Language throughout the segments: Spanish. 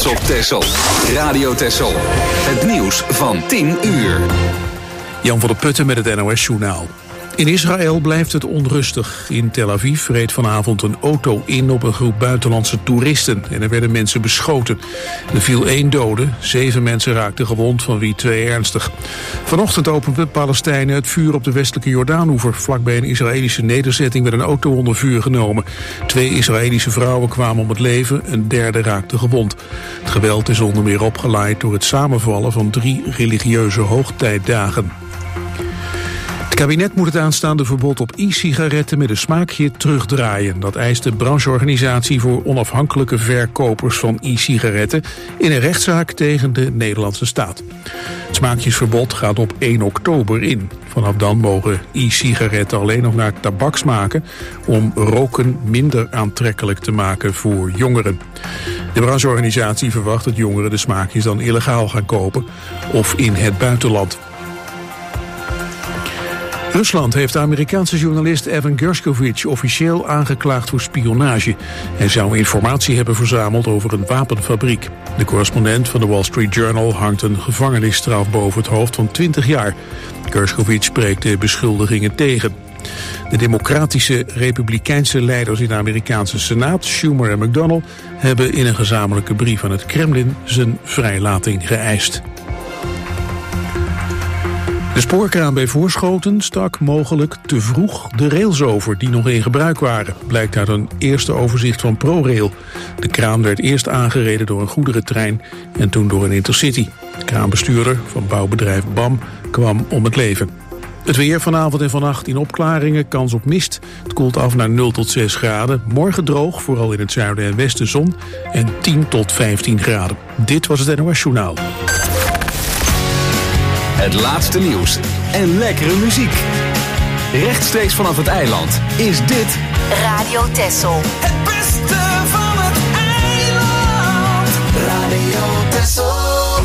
Paas op Texel. Radio Texel. Het nieuws van 10 uur. Jan van der Putten met het NOS-journaal. In Israël blijft het onrustig. In Tel Aviv reed vanavond een auto in op een groep buitenlandse toeristen en er werden mensen beschoten. Er viel 1 dode, 7 mensen raakten gewond, van wie 2 ernstig. Vanochtend openden Palestijnen het vuur op de westelijke Jordaanoever. Vlakbij een Israëlische nederzetting werd een auto onder vuur genomen. 2 Israëlische vrouwen kwamen om het leven, een derde raakte gewond. Het geweld is onder meer opgelaaid door het samenvallen van 3 religieuze hoogtijdagen. Het kabinet moet het aanstaande verbod op e-sigaretten met een smaakje terugdraaien. Dat eist de brancheorganisatie voor onafhankelijke verkopers van e-sigaretten in een rechtszaak tegen de Nederlandse staat. Het smaakjesverbod gaat op 1 oktober in. Vanaf dan mogen e-sigaretten alleen nog naar tabak smaken om roken minder aantrekkelijk te maken voor jongeren. De brancheorganisatie verwacht dat jongeren de smaakjes dan illegaal gaan kopen of in het buitenland. Rusland heeft de Amerikaanse journalist Evan Gershkovich officieel aangeklaagd voor spionage. Hij zou informatie hebben verzameld over een wapenfabriek. De correspondent van de Wall Street Journal hangt een gevangenisstraf boven het hoofd van 20 jaar. Gershkovich spreekt de beschuldigingen tegen. De democratische republikeinse leiders in de Amerikaanse Senaat, Schumer en McDonnell, hebben in een gezamenlijke brief aan het Kremlin zijn vrijlating geëist. De spoorkraan bij Voorschoten stak mogelijk te vroeg de rails over die nog in gebruik waren, blijkt uit een eerste overzicht van ProRail. De kraan werd eerst aangereden door een goederentrein en toen door een intercity. De kraanbestuurder van bouwbedrijf BAM kwam om het leven. Het weer vanavond en vannacht in opklaringen, kans op mist. Het koelt af naar 0 tot 6 graden. Morgen droog, vooral in het zuiden en westen zon. En 10 tot 15 graden. Dit was het NOS Journaal. Het laatste nieuws en lekkere muziek. Rechtstreeks vanaf het eiland is dit Radio Texel. Het beste van het eiland. Radio Texel.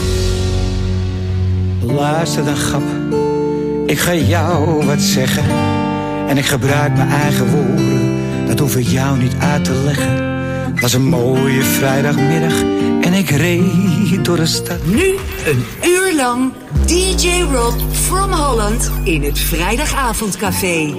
Luister dan, grap. Ik ga jou wat zeggen. En ik gebruik mijn eigen woorden. Dat hoef ik jou niet uit te leggen. Het was een mooie vrijdagmiddag en ik reed door de stad. Nu een uur lang DJ Rob from Holland in het vrijdagavondcafé.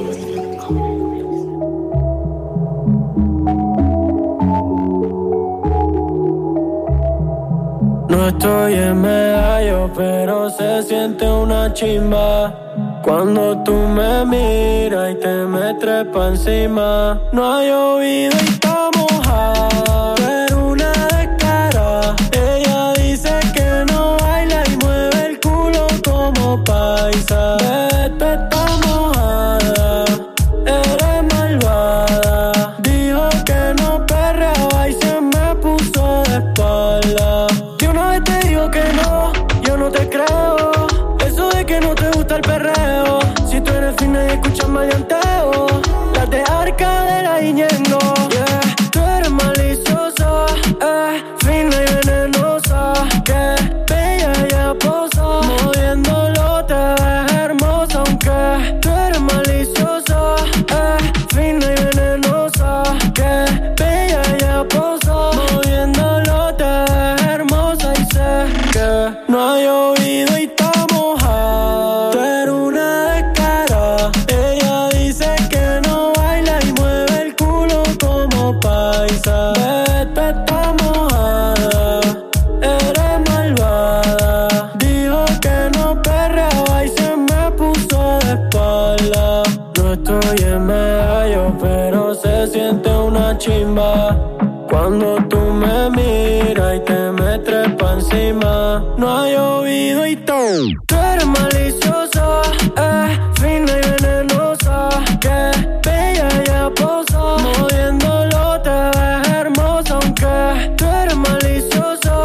No estoy en medallo, pero se siente una chimba. Cuando tú me miras y te me trepa encima. No ha llovido y está mojada, pero una descara. Ella dice que no baila y mueve el culo como paisa. Tú estás mojada, eres malvada. Dijo que no perreaba y se me puso de espalda. Yo una vez te digo que no, yo no te creo. Eso de que no te gusta el perreo. Si tú eres fina y escuchas maleanteo, las de Arcadera y Ñengo. Yeah. Tú eres maliciosa, fina y venenosa. Que bella y aposa, moviéndolo te ves hermosa. Aunque tú eres maliciosa, fina y venenosa. Que bella y aposa, moviéndolo te ves hermosa. Y sé que no ha llovido y está mojada, pero una descara. Ella dice que no baila y mueve el culo como paisa. Tú estás mojada, eres malvada. Dijo que no perreaba y se me puso de espalda. No estoy en medallo, pero se siente una chimba. Cuando tú me miras y te me trepa encima. No ha llovido y tú eres maliciosa, fina y venenosa. Que bella y aposa, moviéndolo te ves hermosa. Aunque tú eres maliciosa,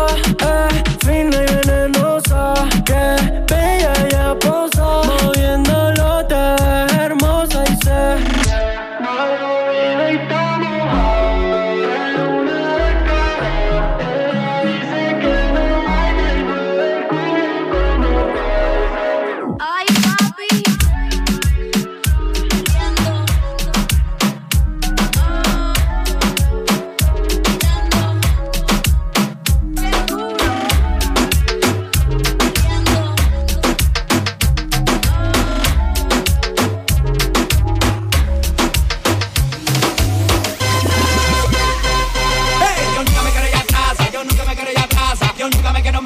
fina y venenosa. Que bella y aposa, moviéndolo te ves hermosa. Y sé no ha llovido y está mojada. Dice que no baila y mueve el culo como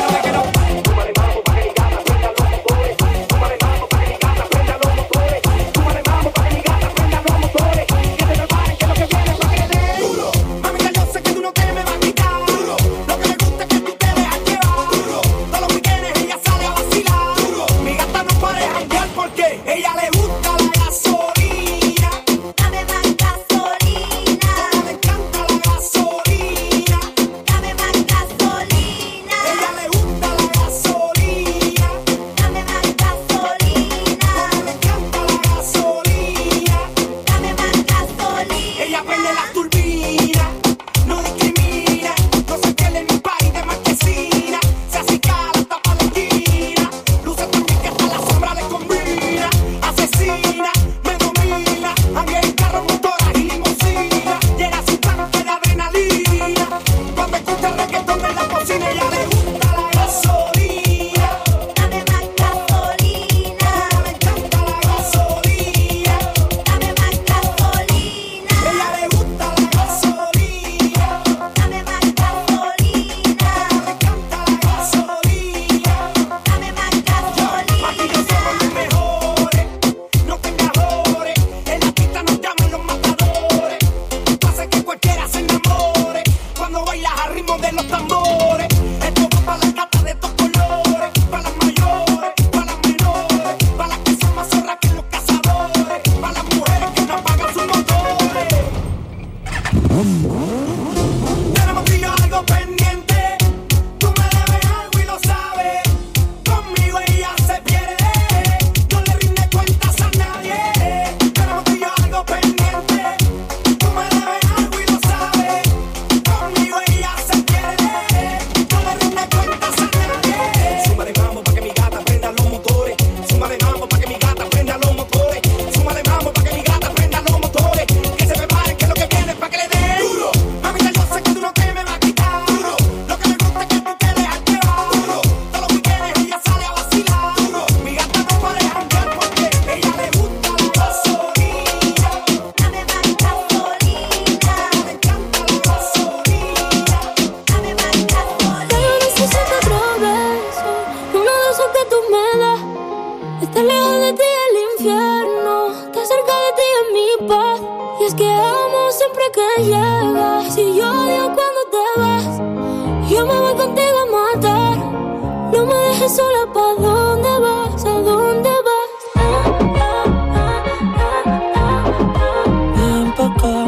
que llegas. Si yo odio cuando te vas, yo me voy contigo a matar. No me dejes sola, ¿pa' dónde vas? ¿A dónde vas? Ven pa' acá.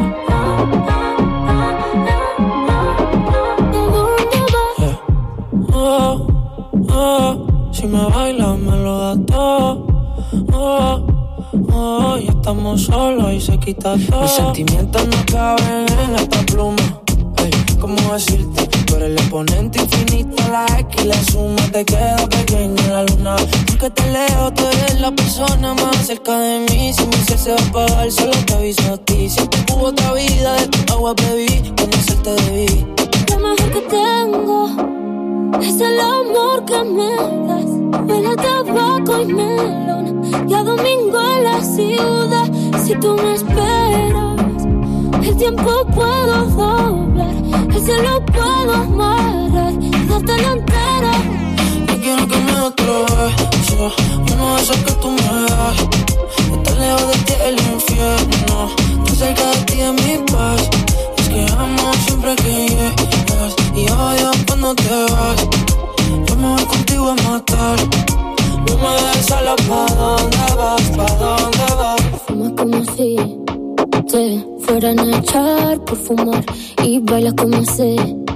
¿A dónde vas? Oh, oh, si me bailas me lo das todo. Oh, oh, ya estamos solos y se quita todo. Mis sentimientos no caben en esta pluma. Ey, ¿cómo decirte? Tú eres el exponente infinito, la X y la suma te queda pequeña en la luna. Aunque te leo, tú eres la persona más cerca de mí. Si mi ser se va a apagar, solo te aviso a ti. Siempre hubo otra vida, de tu agua bebí, conocerte debí. Lo mejor que tengo es el amor que me das. Huele a tabaco y melón, y a domingo en la ciudad. Si tú me esperas, el tiempo puedo doblar, el cielo puedo amarrar y darte la entera. No quiero que me des otro beso, uno de esos que tú me das. Estar lejos de ti es el infierno, estar cerca de ti es mi paz. Es que amo siempre que llegas y odio cuando te vas. Yo me voy contigo a matar. No me dejes sola, ¿pa' dónde vas? ¿Pa' dónde vas? Fumas como si te fueran a echar por fumar y bailas como si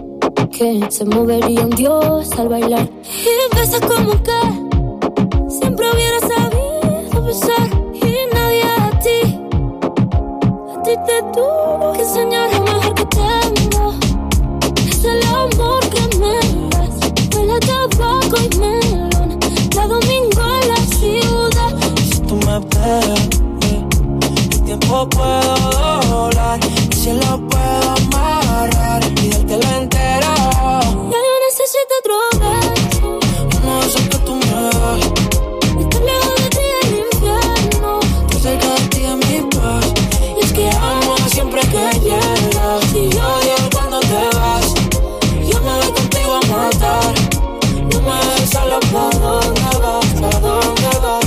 que se movería un dios al bailar. Y besas como que siempre hubiera sabido besar. Y nadie a ti te tuvo que enseñar lo mejor que tengo. Es el amor que me das. Huele a tabaco y melón. La domingo en la ciudad. Si tú me ves, el tiempo puedo doblar. Y si lo puedo amarrar y dártelo entero. Ya yo necesito otro beso. No sé que tú me das. Estar lejos de ti del infierno. Estar cerca de ti es mi paz. Y es que amo siempre que llegas. Y yo odio cuando te vas. Yo me voy contigo a matar. No me dejes solo, ¿pa' dónde vas? ¿Pa' dónde vas?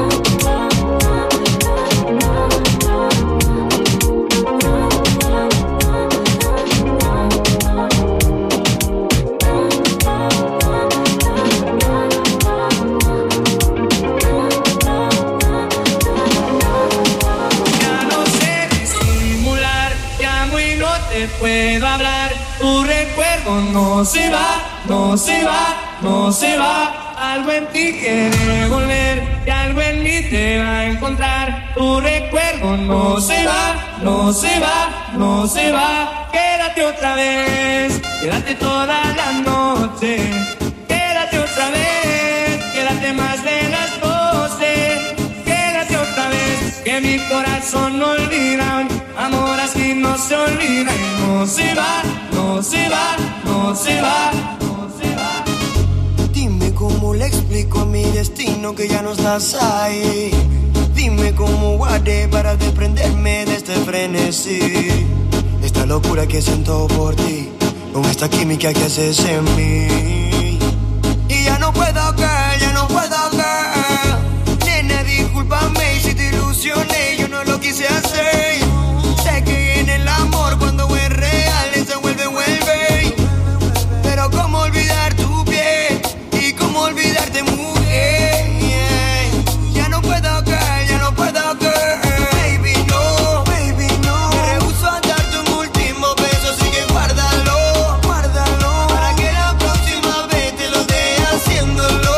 Puedo hablar, tu recuerdo no se va, no se va, no se va. Algo en ti quiere volver y algo en mí te va a encontrar. Tu recuerdo no se va, no se va, no se va. Quédate otra vez, quédate toda la noche. Quédate otra vez, quédate más de las 12. Quédate otra vez, que mi corazón no olvida. Amor así no se olvida y no se va, no se va, no se va, no se va. Dime cómo le explico a mi destino que ya no estás ahí. Dime cómo guardé para desprenderme de este frenesí. Esta locura que siento por ti, con esta química que haces en mí. Y ya no puedo caer, ya no puedo caer. Nena, discúlpame si te ilusioné, yo no lo quise hacer. Sé que en el amor cuando es real se vuelve. Pero cómo olvidar tu piel y cómo olvidarte, mujer. Ya no puedo caer, ya no puedo caer. Baby no, me rehuso a darte un último beso, así que guárdalo, guárdalo. Para que la próxima vez te lo dé haciéndolo,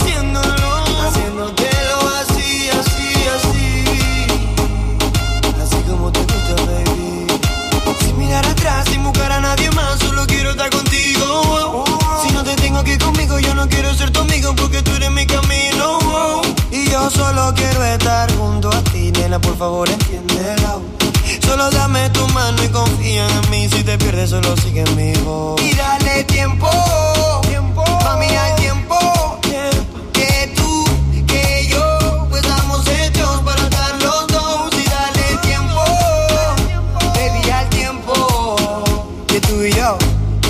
haciéndotelo así, así, así. Así como te gusta, baby. Sin mirar atrás, sin buscar a nadie más, solo quiero estar contigo. Si no te tengo aquí conmigo, yo no quiero ser tu amigo porque tú eres mi camino. Y yo solo quiero estar junto a ti, nena, por favor entiéndelo. Solo dame tu mano y confía en mí. Si te pierdes, solo sigue mi voz. Y dale tiempo, mami, al tiempo. Que tú, que yo, pues estamos hechos para estar los dos. Y dale tiempo, baby, al tiempo. Que tú y yo,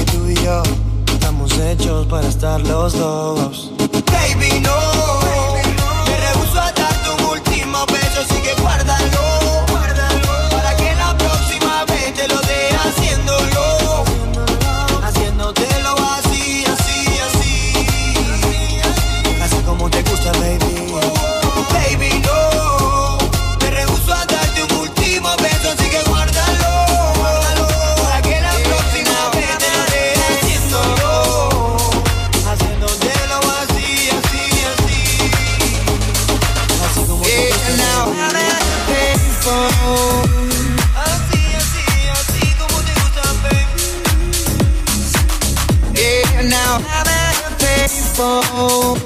estamos hechos para estar los dos. Baby, no, me rehuso a darte un último beso, así que guárdalo, para que la próxima vez te lo dé haciéndolo, haciéndotelo así, así, así, así como te gusta, baby. Baby, no, me rehuso a darte un último beso, así que guárdalo, para que la próxima vez te lo dé haciéndolo, haciéndotelo así, así, así, así como te gusta, así, así, así como te gusta, baby. Yeah, now I'm at a payphone.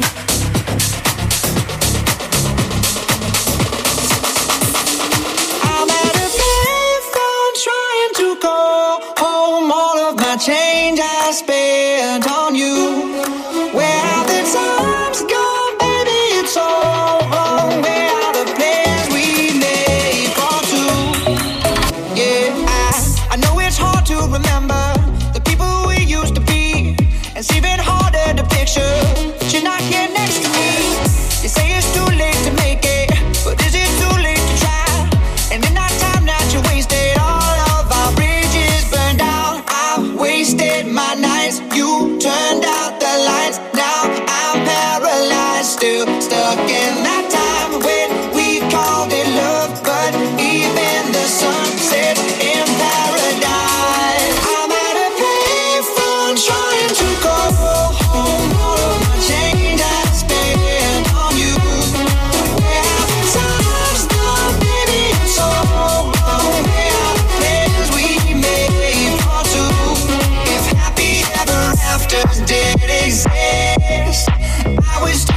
I'm at a payphone trying to call home. All of my change I spent on you. Where have the times gone, baby? It's all wrong. Where are the plans we made for two? Yeah, I know it's hard to remember the people we used to be. It's even harder to picture that you're not here next to me. You say it's too late to make it, but is it too late to try? And in that time that you wasted, all of our bridges burned down. I wasted my nights, you turned out the lights. Now I'm paralyzed, still stuck in that time when we called it love, but even the sun sets in paradise. I'm at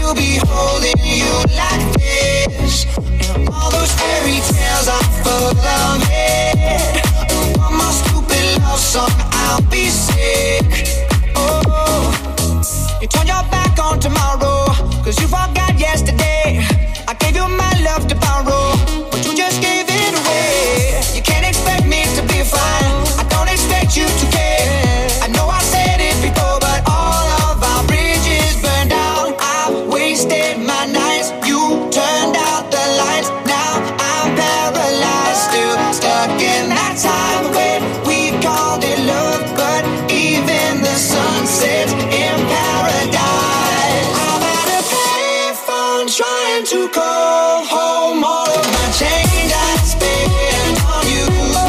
still be holding you like this. And all those fairy tales are full of it. And one more stupid love song, I'll be sick. Oh, you turn your back on tomorrow, 'cause you forgot yesterday. I gave you my love to borrow, but you just gave it away. You can't expect me to be fine, I don't expect you to care. I know I said it before, but all of our bridges burned down. I've wasted my nights, you turned out the lights. Now I'm paralyzed, still stuck in that time when we called it love, but even the sun sets in paradise. I've had a payphone trying to call home all of my change I spent on you.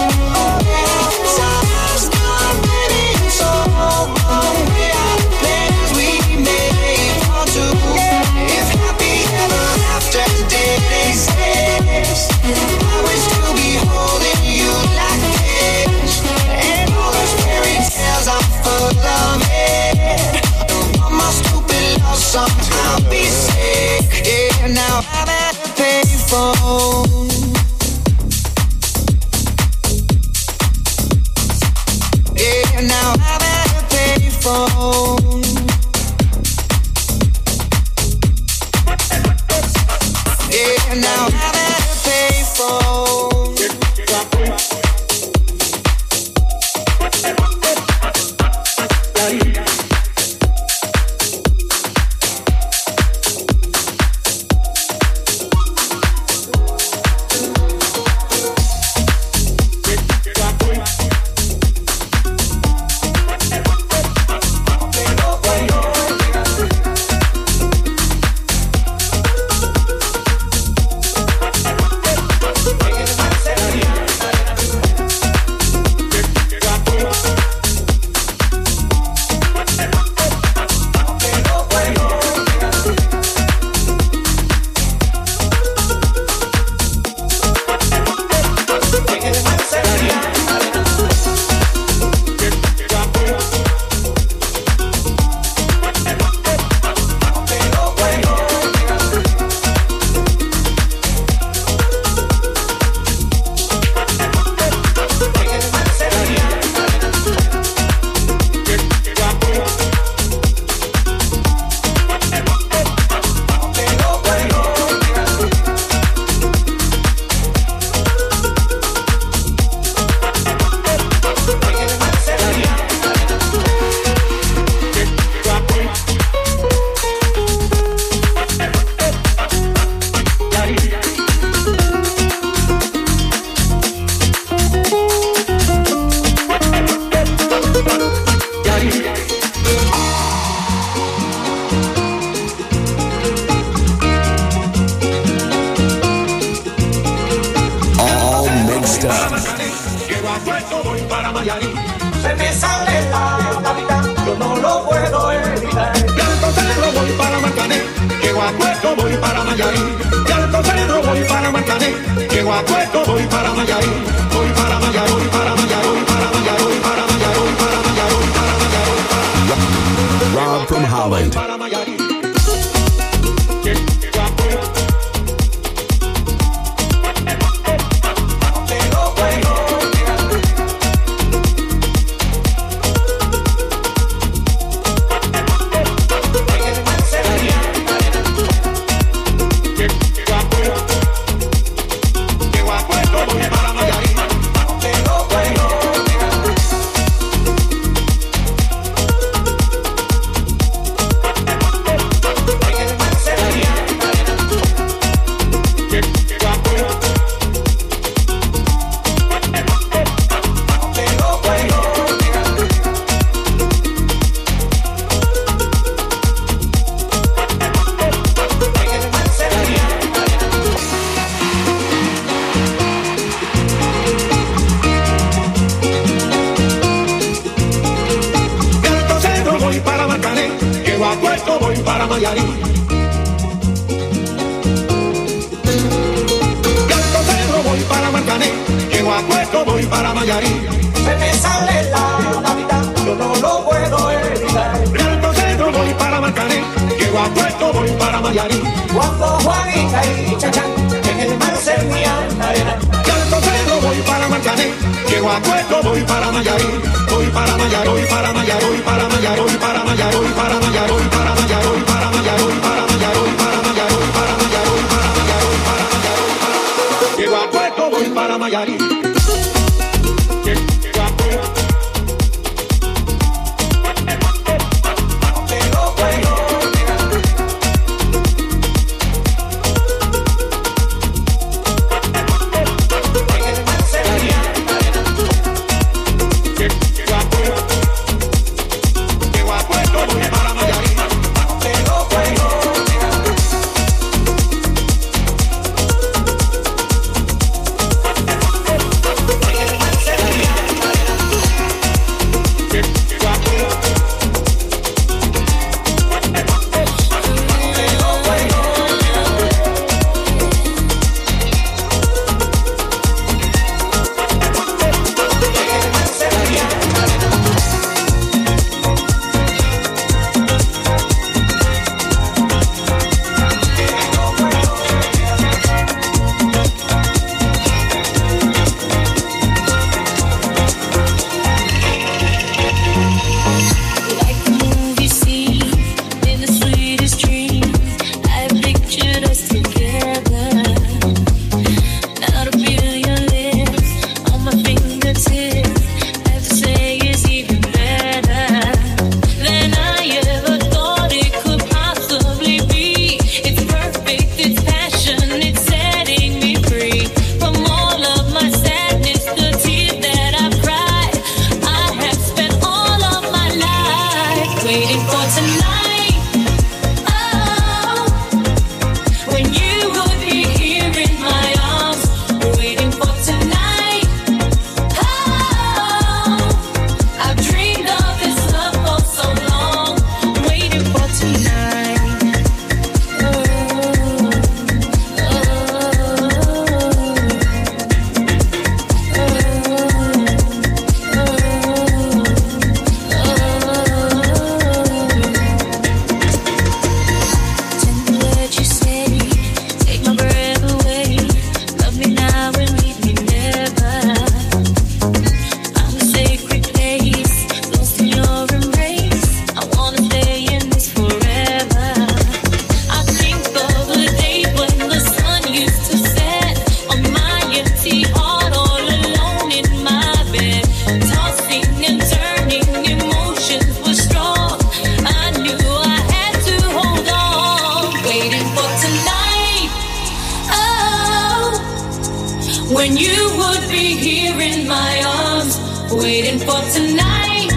Time's gone, baby, and so long. We are the plans we made for two. If happy ever after did exist, I would still be holding you like this. And all those fairy tales are full of it. And one more stupid love song, I'll be sick. Yeah, now I'm at the payphone. Yeah, now I'm at the payphone. Yeah, now I'm at the payphone. Rob from Holland. Mayarí. Cuando Juanita y Chachán en el mar se mían la arena. Yo al Coquedo voy para Marcané, llego a Cueto, voy para Mayarí. Voy para Mayarí, voy para Mayarí, voy para Mayarí, voy para Mayarí, voy para Mayarí, voy para Mayarí, voy para Mayarí, voy para Mayarí, voy para Mayarí, voy para Mayarí, voy para Mayarí, voy para Mayarí. Llego a Cueto, voy para Mayarí. When you would be here in my arms, waiting for tonight.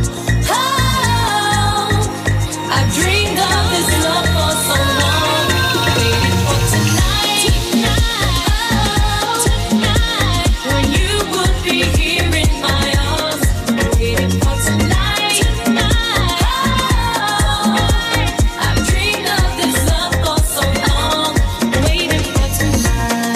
Oh, I've dreamed of this love for so long, waiting for tonight. Oh, tonight. When you would be here in my arms, waiting for tonight. Oh, I've dreamed of this love for so long, waiting for tonight.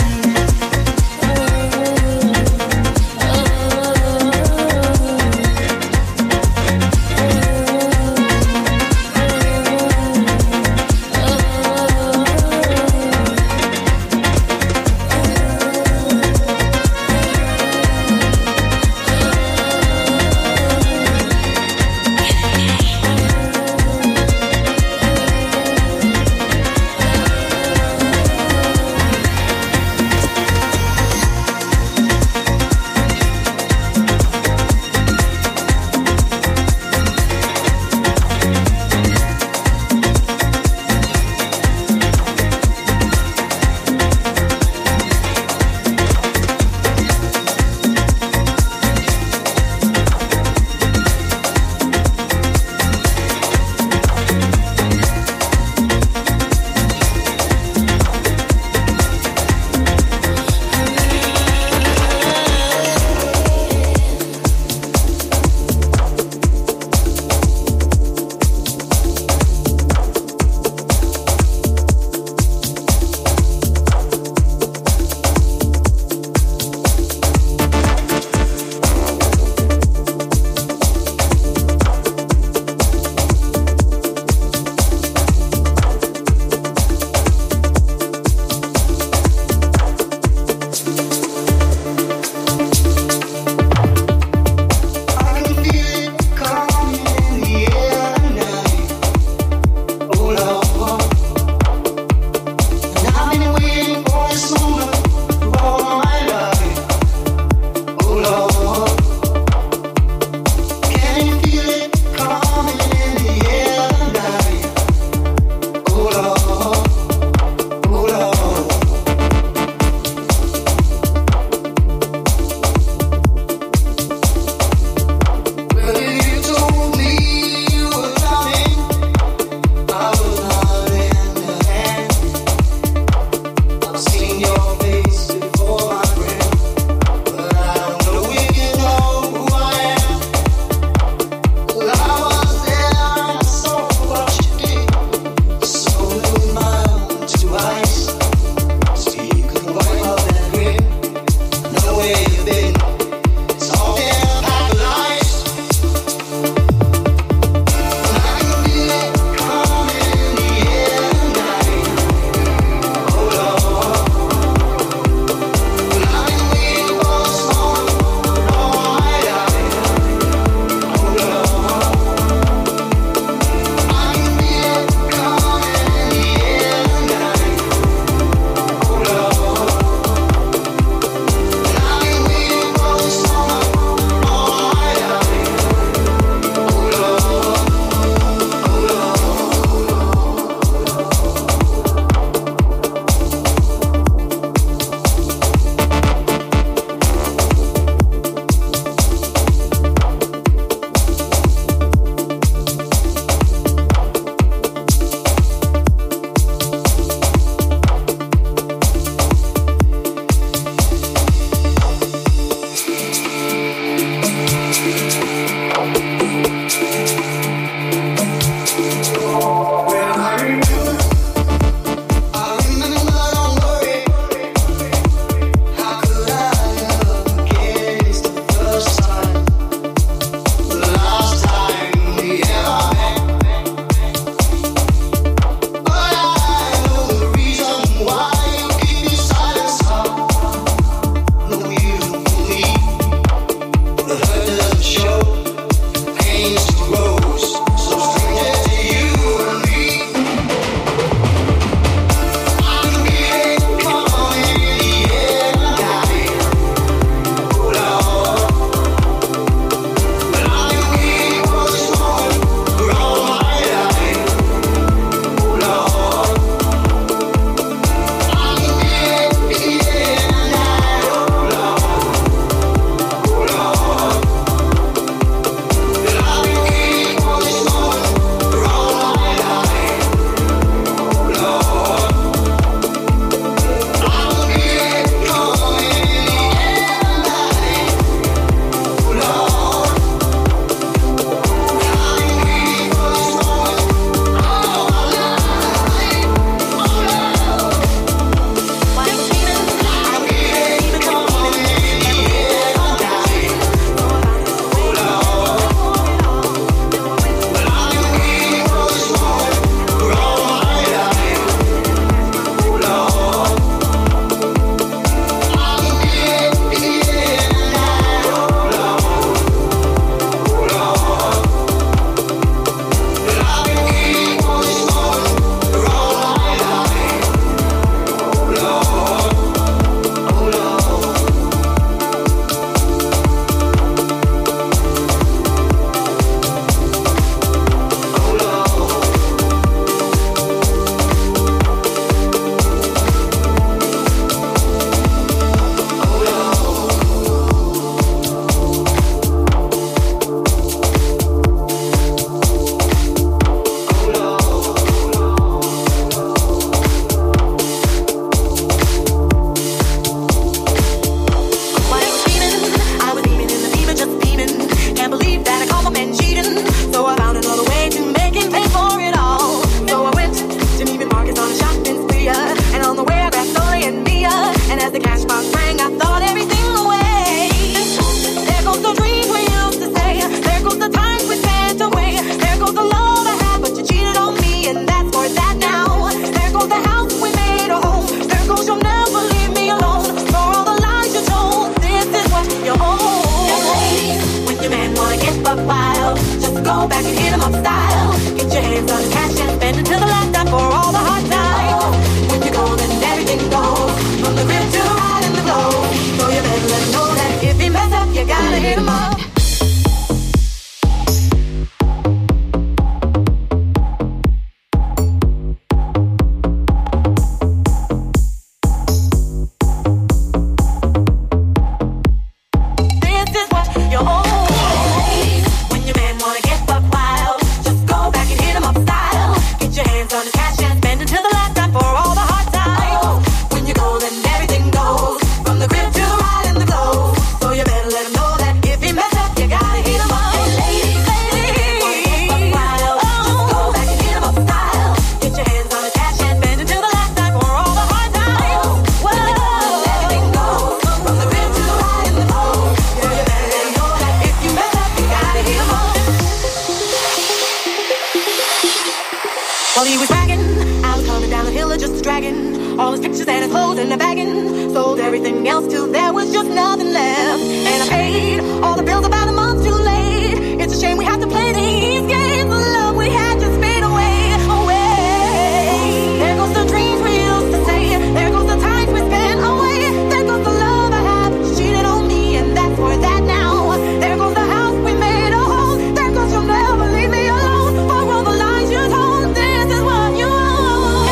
While he was bragging, I was coming down the hill of just a dragon. All his pictures and his clothes and a bagging. Sold everything else till there was just nothing left. And I paid all the bills about a month too late. It's a shame we have to play these games. The love we had just fade away, away. There goes the dreams we used to say. There goes the times we spent away. There goes the love I had, but you cheated on me, and that's for that now. There goes the house we made a home. There goes you'll never leave me alone. For all the lies you told, this is what you own.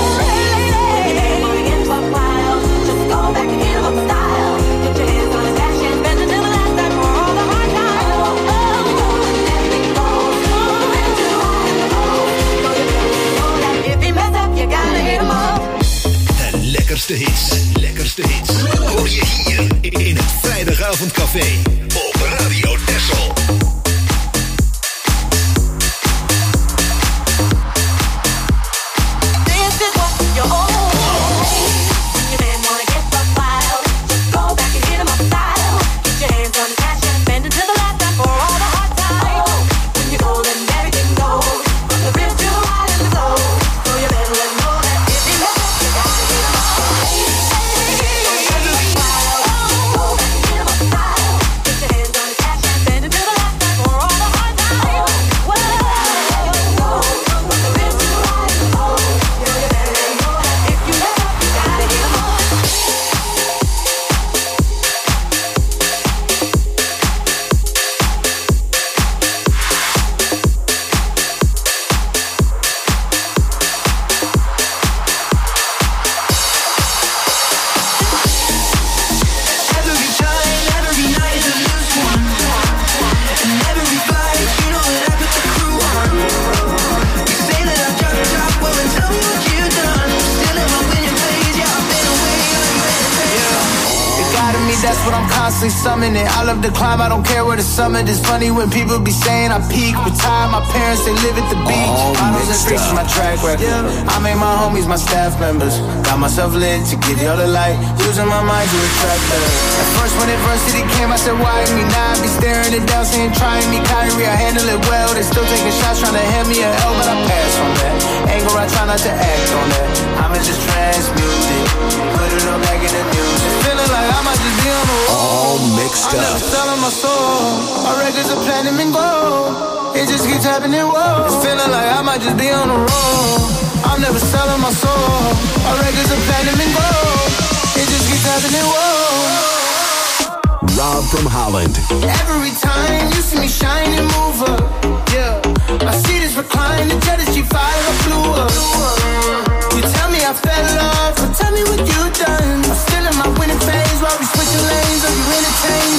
Just go back and hit him up style. Put your hands on his dash and bend it to the last time for all the hard times. If he mess up, you gotta hit him up. De lekkerste hits hoor je hier in het Vrijdagavondcafé op Radio Texel. This is what you own. Your man wanna get the file. Just go back and hit him up style. Get your hands on his cash and bend it to the last time for all the hard times. When you're gold and everything goes, from the real to high and the low. So you better let him know that if he mess up, you gotta hit him up. Go back and hit him up style. Get your hands on his cash and bend it to the last time for all the hard times. Whoa, from the real to high and the low. So you better let him know that if you mess up, you gotta hit him up. Every time, every night is a loose one. And every flight, you know that I put the crew on. You say that I drop the top, well then tell me what you done. Still in my winning ways, yeah, I've been away, are you ready? It got to me, that's what I'm constantly summoning. I love the climb, I don't care where the summit. It's funny when people be saying I peak. Retired, my parents, they live at the beach. Bottles and freaks is my track record. I made my homies my staff members. Got myself lit to give y'all the light. Using my mind to attract them. At first when adversity came, I said why me? Now I be staring it down, saying trying me. Kyrie, I handle it well. They still taking shots, trying to hand me an L, but I pass on that. Anger, I try not to act on that. I'ma just transmute it, put it all back in the music. Feeling like I might just be on the road. All mixed I'm never up. selling my soul. My records are platinum and gold. It just keeps happening, whoa. It's feeling like I might just be on the road. I'm never selling my soul. My records are platinum and gold. It just keeps happening, whoa. Rob from Holland. Every time you see me shine and move up, yeah. I see this recline, the jet is G5, I blew up. You tell me I fell off, but tell me what you done. I'm still in my winning phase while we switching lanes. Are you entertained?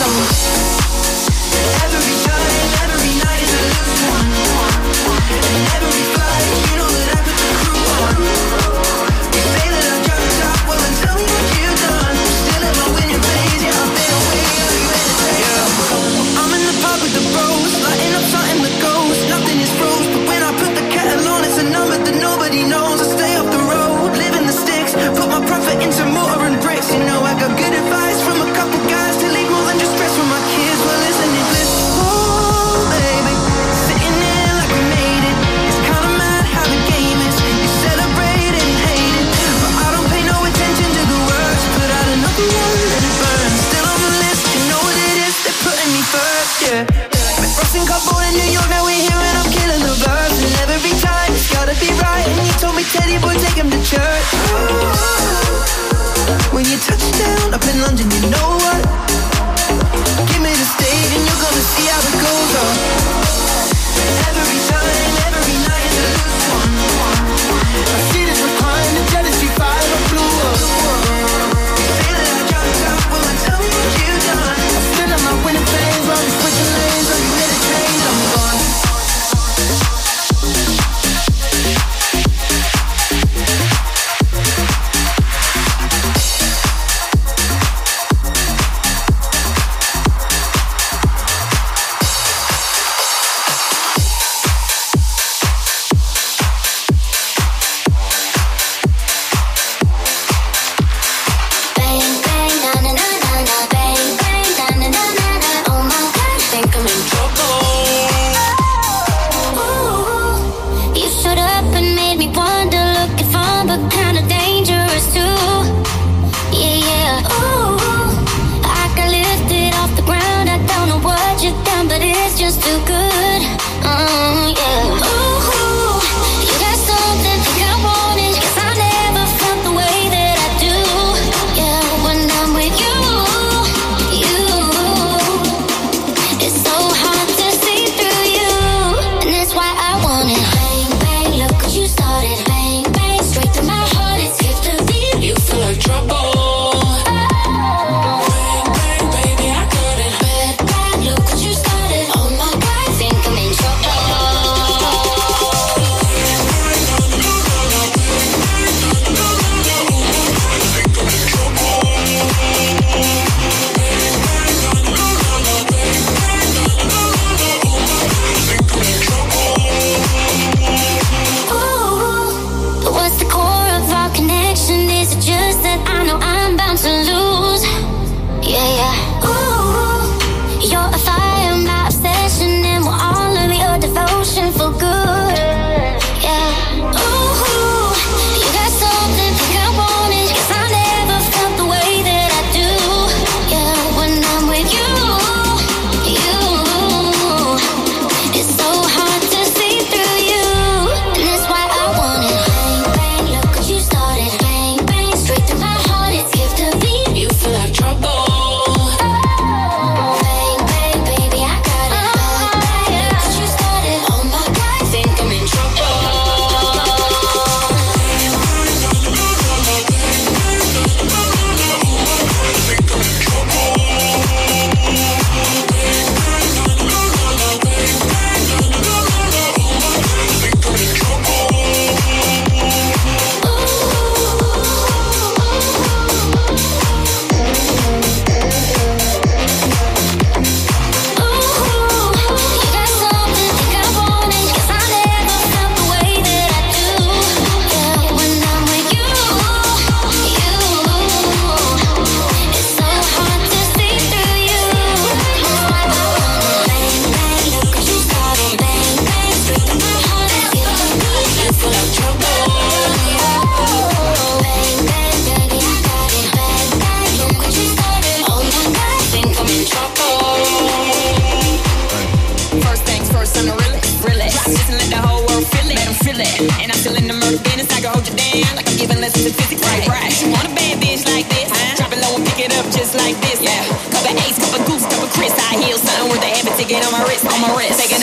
Every time, every night is a loose one. And every flight, you know that I put the crew on. You say that I drop the top, well then tell me what you done. Still in my winning ways, yeah, I've been away, are you ready? I'm in the pub with the bros, lighting up something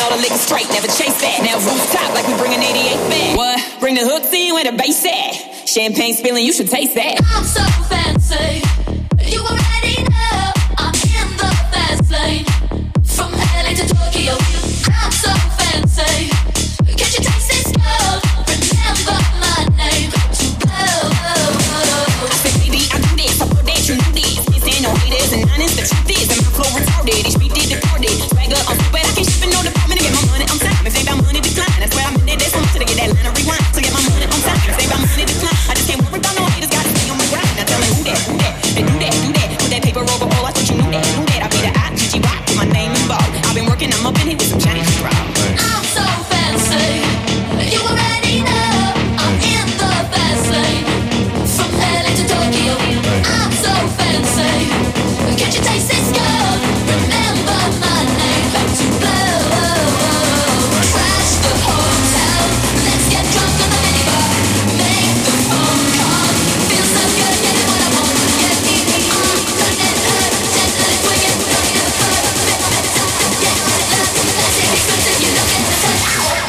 all the liquor straight, never chase that. Now rooftop like we bring an 88 back. What? Bring the hooks in where the bass at. Champagne spilling, you should taste that. I'm so fancy. You already know I'm in the fast lane. From LA to Tokyo, I'm so fancy. Can't you taste this gold? Remember my name. To go. I said, baby, I do this. I put that you knew this. This ain't no haters and honest. The truth is, and my flow retarded. Each beat did deported. Swagger on but I can't ship in no department to get my money on time. If they got money decline, that's where I'm in there. There's so much to get that line of rewind. To get my money on time. If they got money decline, I just can't worry about no haters. Gotta stay on my grind. Now tell me who that, who that. They do that, do that. Put that paper over all. I thought you knew that, knew that. I be the I-G-G-Y. Put my name in bold. I've been working, I'm up in here with some Chinese rock. I'm so fancy. You already know I'm in the fast lane. From LA to Tokyo, I'm so fancy. Can't you taste this gold? Remember my name. Back to blow. Crash the hotel. Let's get drunk on the minibar. Make the phone call. Feel so good, getting what I want. Get me on. Turn it up. Gently swing it. Don't need a fire. Make my baby stop. Get what it loves. Let's take it good. You don't get the touch.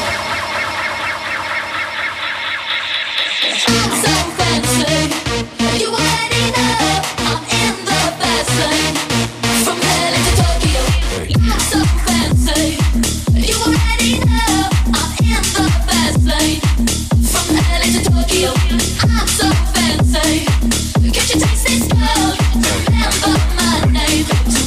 I'm so fancy. You already know I'm in the fast lane. From LA to Tokyo, I'm so fancy. You already know I'm in the fast lane. From LA to Tokyo, I'm so fancy. Can't you taste this gold? Remember my name.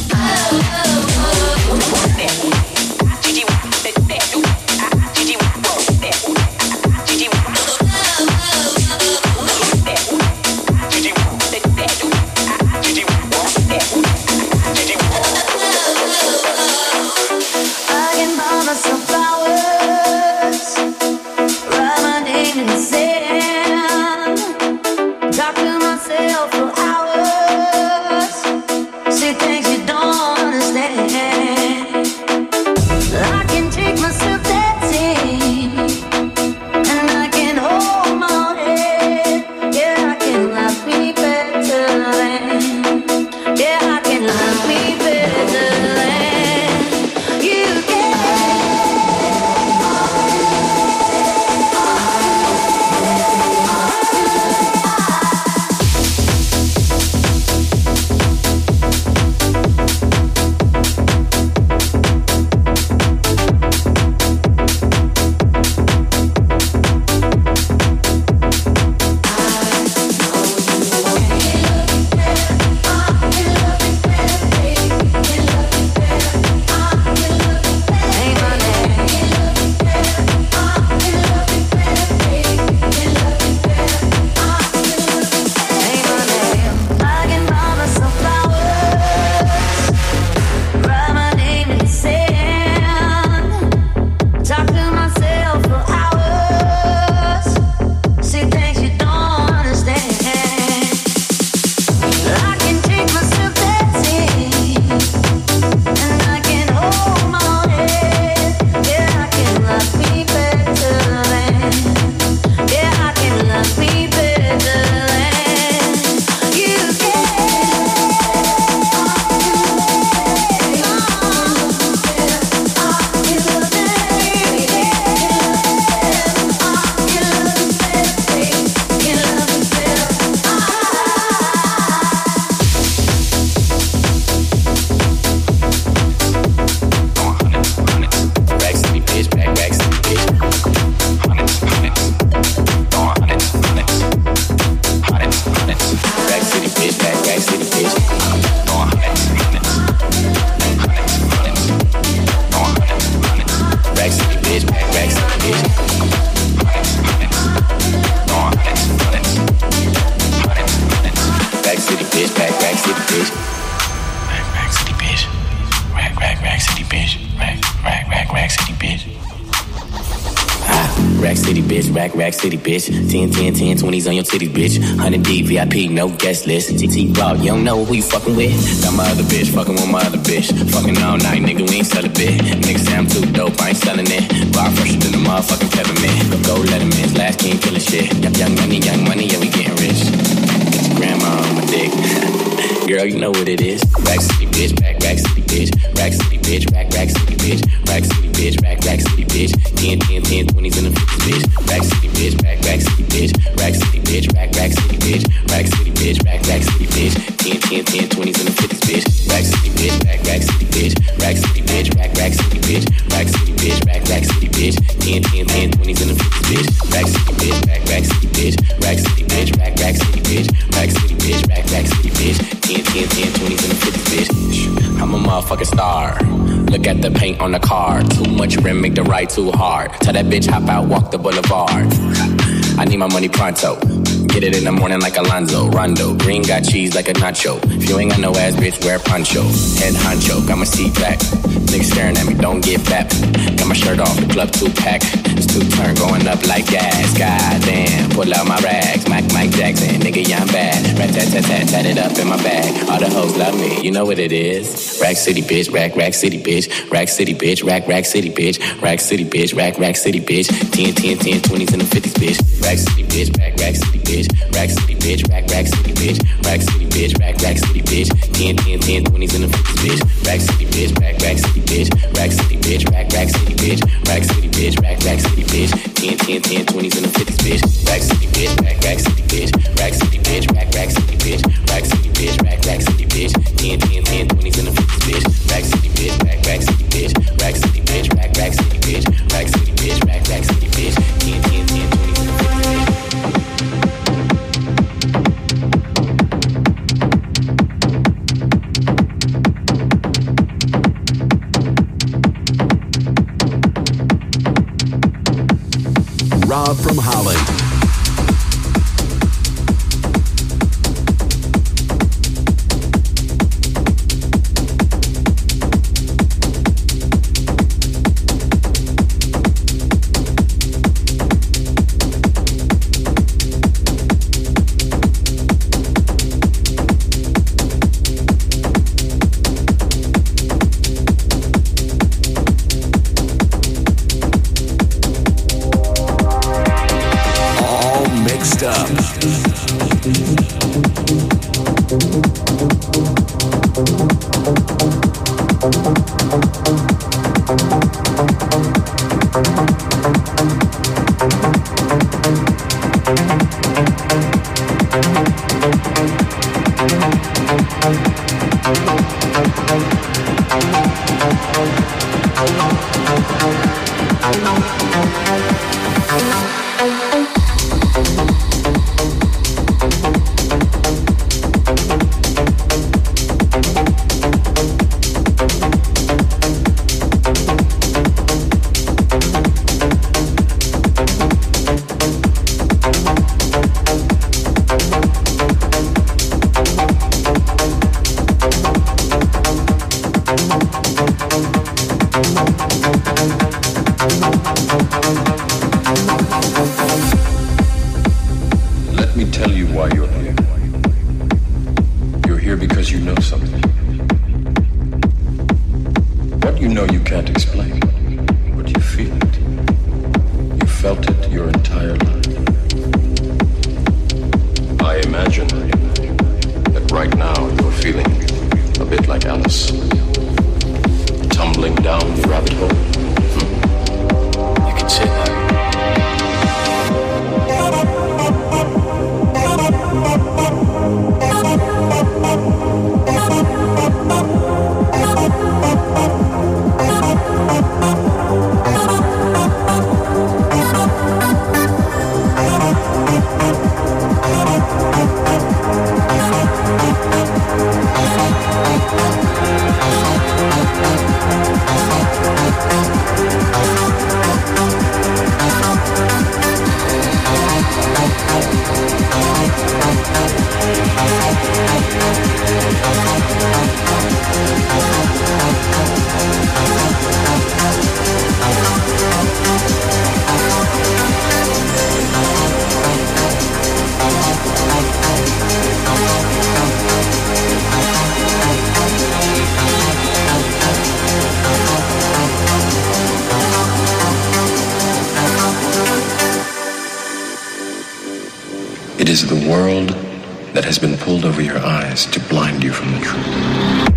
I can buy myself flowers, write my name in the sand, talk to myself for hours, say things you don't understand. I can take myself dancing, and I can hold my head. Yeah, I can love me better than. Yeah, I can love me better than. You Rack City, bitch. Rack City, bitch. 10, 20s on your titties, bitch. 100 deep, VIP, no guest list. TT Block, you don't know who you fucking with. Got my other bitch, fucking with my other bitch. Fucking all night, nigga, we ain't sell a bit. Niggas say I'm too dope, I ain't selling it. Bar fresher than the motherfucking peppermint. Go let him in, last king killing shit. Young money, yeah, we getting rich. Get your grandma on my dick. Girl, you know what it is. Rack City, bitch. Rack City, bitch. Rack City, bitch. Rack City, bitch. Rack City, bitch. Rack 10, 20s in the 50s, bitch. Rack City, bitch. Rack City, bitch. Rack City, bitch. Rack City, bitch. Rack City, bitch. Rack City, bitch. 10, 20s in the 50s, bitch. I'm a motherfucking star. Look at the paint on the car. Too much rim, make the ride too hard. Tell that bitch hop out, walk the boulevard. I need my money pronto. Get it in the morning like Alonzo. Rondo. Green got cheese like a nacho. If you ain't got no ass, bitch, wear poncho. Head honcho, got my seat back. Niggas staring at me, don't get fat. Got my shirt off, the club 2-pack. It's 2-turn going up like gas. Goddamn, pull out my rags. Mike Jackson, nigga, yeah, I'm bad. Rat-tat-tat-tat, tat it up in my bag. All the hoes love me, you know what it is. Rack City, bitch, rack City, bitch. Rack City, bitch, rack City, bitch. Rack City, bitch, rack City, bitch. 10, 20s in the 50s, bitch. Rack City, bitch, rack City, bitch. Rack City, bitch, rack City, bitch. Rack City, bitch, rack City, bitch. 10, 20s in the 50s, bitch. Rack City, bitch, rack City, bitch. Rack City, bitch, rack City, bitch. Rack City, bitch, rack City, bitch. 10, 20s in the 50s, bitch. Rack City, bitch, rack City, bitch. Rack City, bitch, rack City, bitch. Rack City, bitch, rack City, bitch. 10, 20s in the 50s, bitch. Rack City, bitch, rack City, bitch. Rack City, bitch, rack City, bitch. Rack City, bitch, rack City, bitch. 10, 20s in the 50s, bitch. Rob from Holland. It is the world that has been pulled over your eyes to blind you from the truth.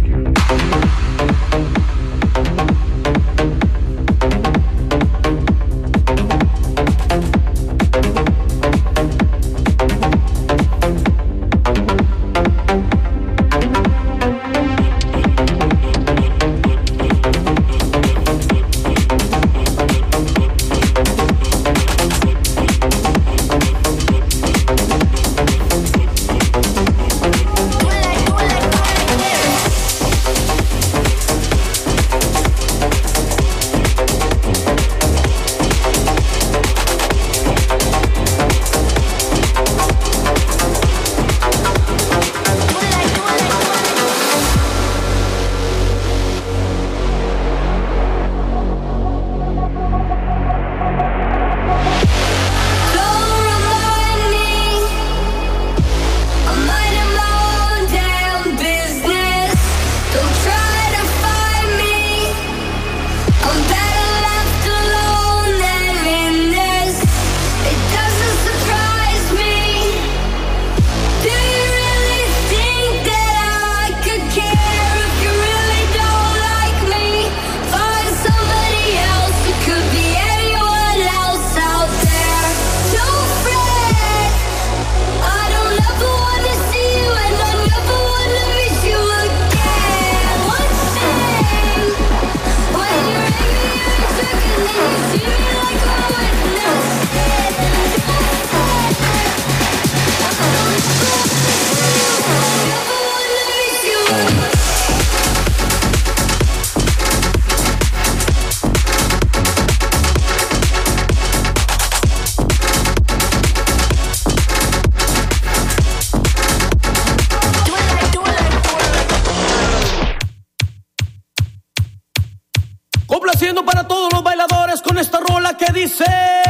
como la que dice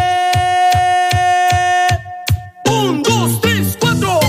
1, 2, 3, 4.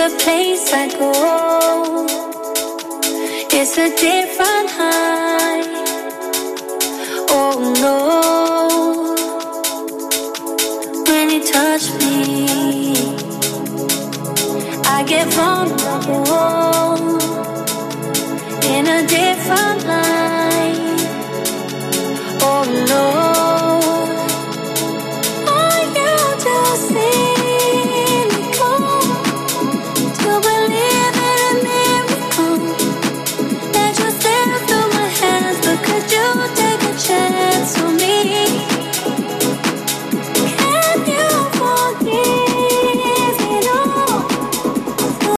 the place I go. It's a different high. Oh no. When you touch me, I get vulnerable in a different light.